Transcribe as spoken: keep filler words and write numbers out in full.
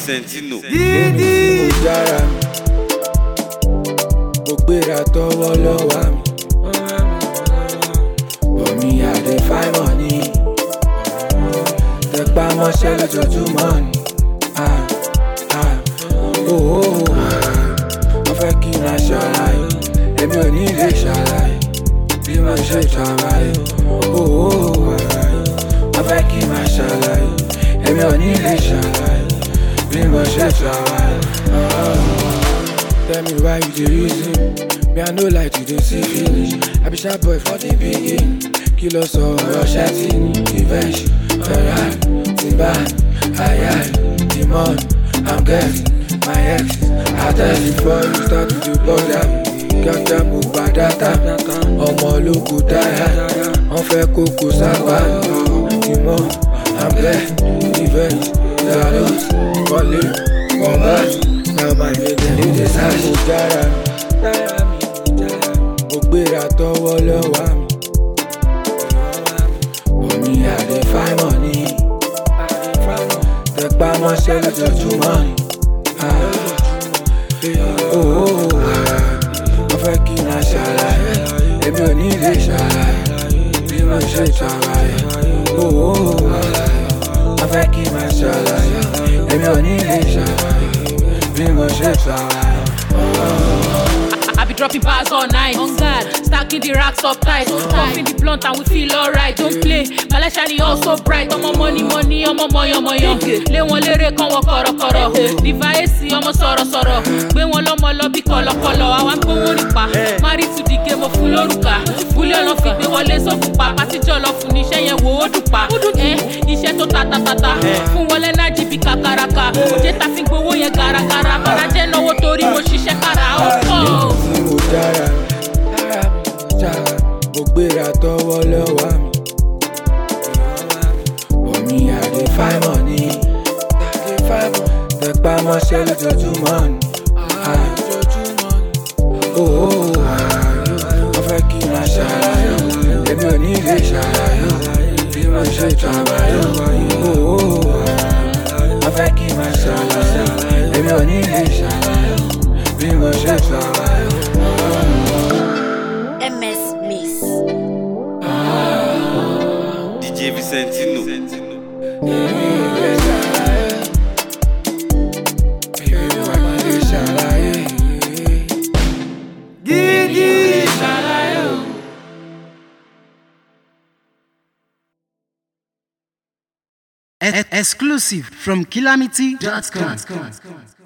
Vicentino. Gidi mo jára mi, mo gbéra tọwọ́ lọ́wọ́ mi. Omi àdé fine money, tẹpá mọ́ṣẹ́ lójoojúmọ́ ni. Wọ́n fẹ́ kí n máa ṣàlàyé, èmi ò ní lè ṣàlàyé bí mo ṣe ṣàlàyé. Wọ́n fẹ́ kí n máa ṣàlàyé, èmi ò ní lè ṣàlàyé bí mo ṣe ṣàlàyé. Tell me why you dey reason me, I no like to dey see finish. I be sharp boy for the beginning. Kí ló sọ ọ̀rọ̀ ṣẹ́tì ní revenge, Ferrari, Timban, Ayai, Demon, I'm getting my exes. I tell you before you start to dey bother me. Kíákíá mo gba data, ọmọ ológun dára, wọ́n fẹ́ kókó sápá. Demon, I'm getting revenge, Zalos, Kọ́lé, Kọ́mbàs. Now my nigga need this house. Mo jára mi, mo gbéra tọwọ́ lọ́wọ́ mi. Omi àdé fine money, tẹpá mọ́ṣẹ́ lójoojúmọ́ ni. Wọ́n fẹ́ kí n máa ṣàlàyé, èmi ò ní lè ṣàlàyé bí mo ṣe ṣàlàyé. Wọ́n fẹ́ kí n máa ṣàlàyé, èmi ò ní lè ṣàlàyé. I be dropping bars all night, on guard, stacking the racks up tight, puffing the blunt and we feel alright. Don't play, Malaysia ni all so bright. Ọmọ money money, ọmọ moyo moyo. Lé wọn léré kan wọ kọ̀rọ̀kọ̀rọ̀. Device ọmọ sọ̀rọ̀ sọ̀rọ̀. Gbé wọn lọ́mọ lọ bí kọ̀lọ̀kọ̀lọ̀. Àwa ń gbówó nípa. Married to the game, mo fún lórúkà. Búlẹ̀ ọ̀nà fi gbé wọlé sófùpá. Pátijọ́ lọ fún iṣẹ́ yẹn wò ó dùpá. Iṣẹ́ tó ta ta ta ta. Fún wọlé náà jí bí kakaraka. Òjé ta fi gbówó yẹn garagara. Bàrájẹ́ náwó torí mo ṣiṣẹ́ kára ó pọ̀. Mo jára mi, mo gbéra tọwọ́ lọ́wọ́ mi. Omi àdé fine money, tẹpá mọ́ṣẹ́ lójoojúmọ́ ni. Wọ́n fẹ́ kí n máa ṣàlàyé, èmi ò ní lè ṣàlàyé bí mo ṣe ṣàlàyé. Wọ́n fẹ́ kí n máa ṣàlàyé, èmi ò ní lè ṣàlàyé bí mo ṣe ṣàlàyé. M S Miss D J Vicentino. Exclusive from Calamity dot com.